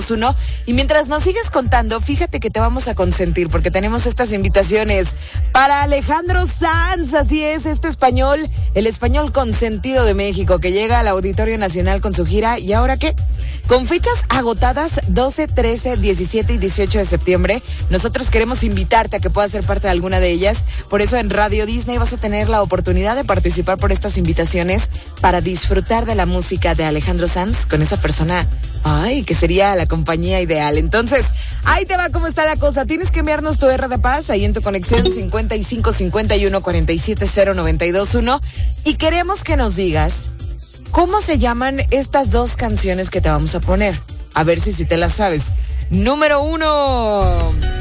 917-250-1025. Y mientras nos sigues contando, fíjate que te vamos a consentir porque tenemos estas invitaciones para Alejandro Sanz. Así es, este español, el español consentido de México, que llega al Auditorio Nacional con su gira. ¿Y ahora qué? Con fechas agotadas 12, 13, 17 y 18 de septiembre, nosotros queremos invitarte a que puedas ser parte de alguna de ellas. Por eso en Radio Disney vas a tener la oportunidad de participar por estas invitaciones para disfrutar de la música de Alejandro Sanz con esa persona, que sería la compañía ideal. Entonces, ahí te va cómo está la cosa. Tienes que enviarnos tu R de paz ahí en tu conexión 55 51 47 0921 y queremos que nos digas ¿cómo se llaman estas dos canciones que te vamos a poner? A ver si te las sabes. Número 1.